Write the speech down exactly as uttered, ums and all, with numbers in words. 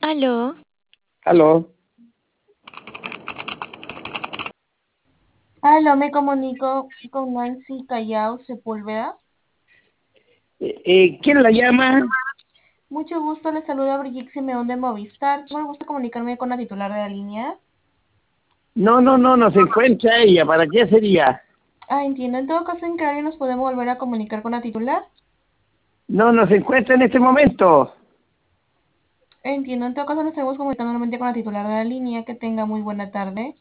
Aló, Aló. Aló, me comunico con Nancy Callao Sepúlveda. Eh, eh, ¿quién la llama? Mucho gusto, le saluda Brigitte Simeón de Movistar. Tengo el gusto de comunicarme con la titular de la línea. No, no, no, no se encuentra ella. ¿Para qué sería? Ah, entiendo. En todo caso, ¿en qué horario nos podemos volver a comunicar con la titular? No, no se encuentra en este momento. Entiendo. En todo caso, nos estamos comunicando nuevamente con la titular de la línea. Que tenga muy buena tarde.